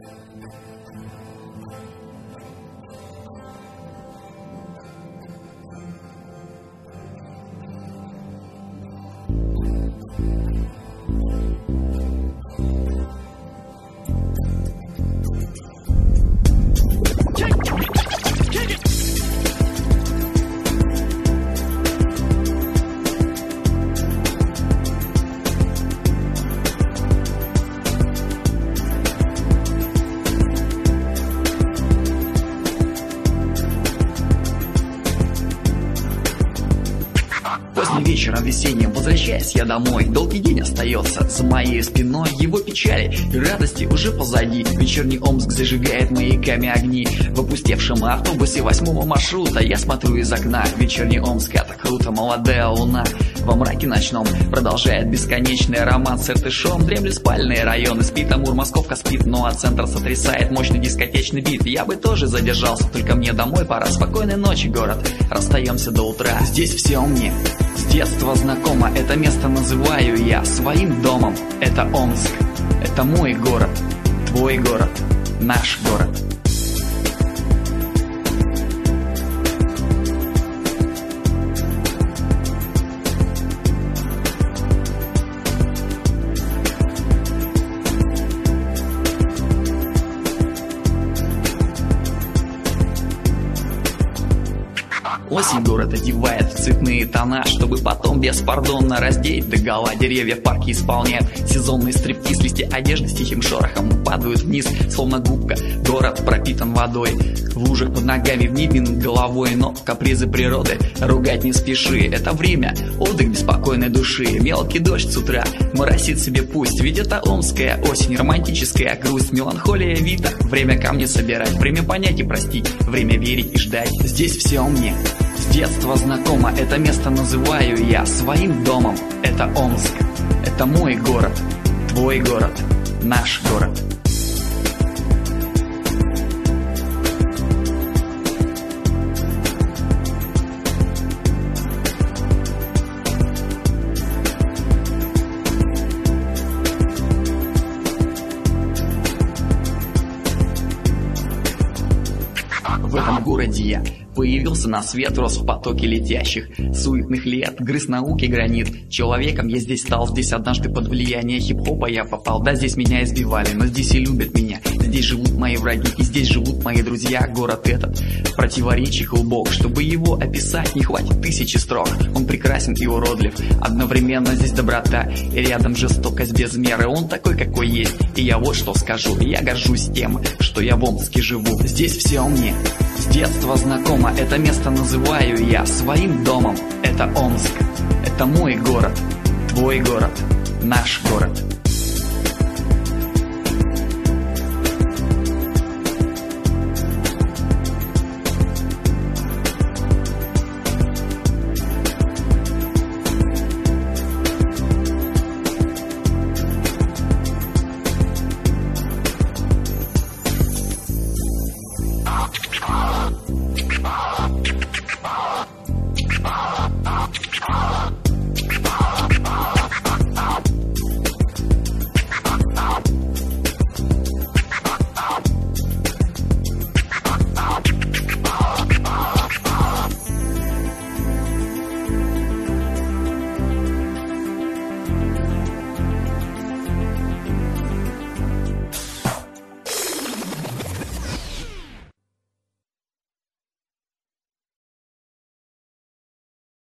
Вечером весенним возвращаясь я домой, долгий день остается за моей спиной, его печали и радости уже позади. Вечерний Омск зажигает маяками огни. В опустевшем автобусе 8-го маршрута я смотрю из окна. Вечерний Омск, это круто, молодая луна во мраке ночном продолжает бесконечный роман с Иртышом. Дремлют спальные районы, спит Амур, Московка спит, ну а центр сотрясает мощный дискотечный бит. Я бы тоже задержался, только мне домой пора. Спокойной ночи, город, расстаемся до утра. Здесь все мне с детства знакомо, это место называю я своим домом. Это Омск, это мой город, твой город, наш город. Осень город одевает в цветные тона, чтобы потом беспардонно раздеть догола. Деревья в парке исполняют сезонный стриптиз. Листья одежды с тихим шорохом падают вниз, словно губка. Город пропитан водой, в лужах под ногами, в небе над головой. Но капризы природы ругать не спеши. Это время, отдых беспокойной души. Мелкий дождь с утра моросит себе пусть, ведь это омская осень, романтическая грусть. Меланхолия вида, время камни собирать, время понять и простить, время верить и ждать. Здесь все мне с детства знакомо, это место называю я своим домом. Это Омск, это мой город, твой город, наш город. В этом городе я появился на свет, рос в потоке летящих суетных лет, грыз науки гранит. Человеком я здесь стал, здесь однажды под влияние хип-хопа я попал. Да, здесь меня избивали, но здесь и любят меня. Здесь живут мои враги, и здесь живут мои друзья. Город этот противоречий глубок, чтобы его описать, не хватит тысячи строк. Он прекрасен и уродлив, одновременно здесь доброта и рядом жестокость без меры. Он такой, какой есть, и я вот что скажу. Я горжусь тем, что я в Омске живу. Здесь все мне с детства знакомо, это место называю я своим домом. Это Омск, это мой город, твой город, наш город.